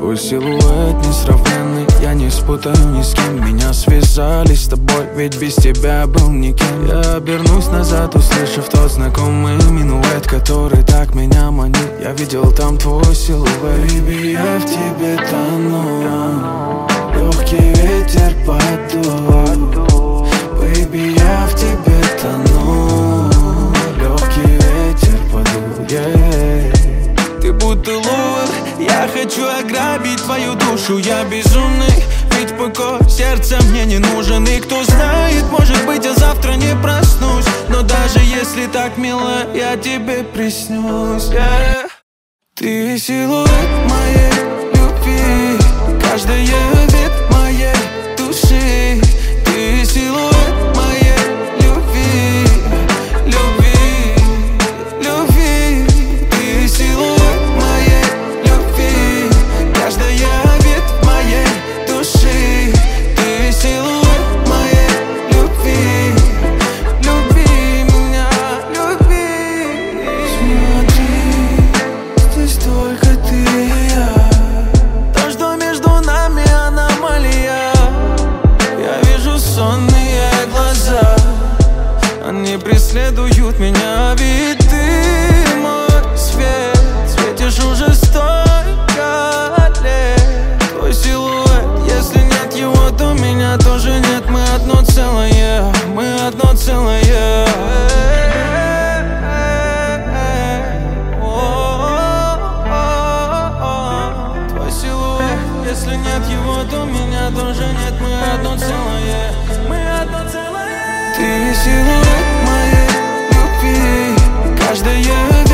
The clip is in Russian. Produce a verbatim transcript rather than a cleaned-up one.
Твой силуэт несравненный, я не спутаю ни с кем. Меня связали с тобой, ведь без тебя был никем. Я обернусь назад, услышав тот знакомый минуэт, который так меня манит. Я видел там твой силуэт. Baby, я в тебе тону, легкий ветер подул. Baby, я в тебе тону, легкий ветер подул, yeah. Ты будто лук, я хочу ограбить твою душу. Я безумный, ведь покой сердца мне не нужен. И кто знает, может быть, я завтра не проснусь. Но даже если так мило, я тебе приснюсь, yeah. Ты силуэт моей любви, каждая вид моей души. Ты силуэт моей любви, любви, любви. Ты силуэт моей любви, каждая вид моей души. Ты силуэт моей любви, люби меня, люби. Смотри, здесь только ты и я. То, что между нами аномалия. Я вижу сонные глаза, они преследуют меня, ведь ты мой свет. Светишь уже столько лет. Твой силуэт, если нет его, то меня тоже нет. Мы одно целое, мы одно целое. Твой силуэт, если нет его, то меня тоже нет. Мы одно целое, мы одно целое. Ты силуэт моей любви, каждая